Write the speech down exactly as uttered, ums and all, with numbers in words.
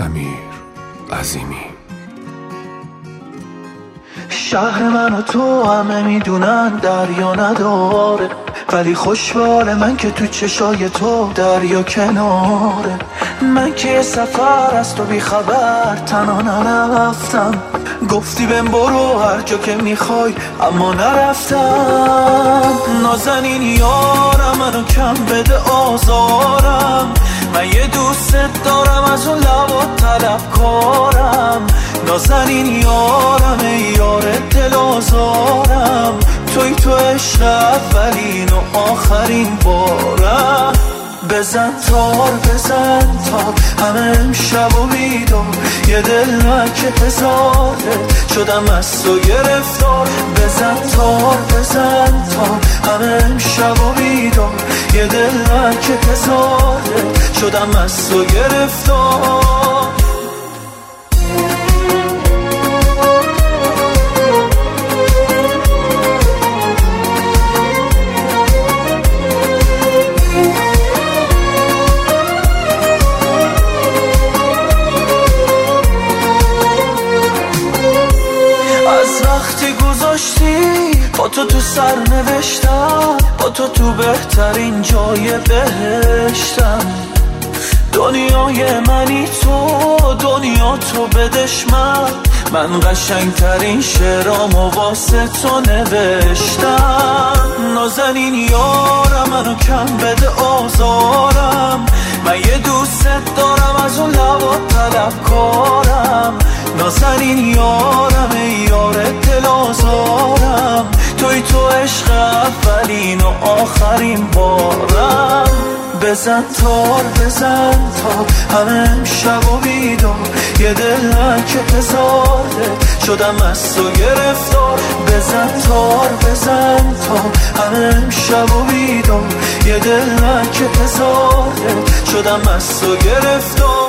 امیر عظیمی. شهر من و تو همه میدونن دریا نداره، ولی خوشبال من که تو چشای تو دریا کناره. من که یه سفر از تو بی خبر تنها نرفتم، گفتی بهم برو هر جا که میخوای اما نرفتم. نازنین یارم منو کم بده آزارم، من یه دوست دارم از اون لبات طلبکارم. نازنین یارم ای یار دل آزارم، توی تو عشق اولین و آخرین بارم. بزن تار بزن تار همه امشب و بیدار، یه دل که هزاره شدم از تو گرفتار. بزن تار بزن تار همه امشب و بیدار، یه دل که هزاره شدم از تو گرفتار. با تو تو سر نوشتم، با تو تو بهترین جای بهشتم. دنیای منی تو، دنیا تو بدش من، من قشنگترین شعرامو واسه تو نوشتم. نازنین یارم منو کم بده آزارم، من یه دوست دارم از اون لبات طلبکارم. نازنین یارم ای یار دل آزارم، توی تو عشق اولین و آخرین بارم. بزن تار بزن تار همه امشب و بیدار، یه دل که هزاره شدم از تو گرفتار. بزن تار بزن تار همه امشب و بیدار، یه دل که هزاره شدم از تو گرفتار.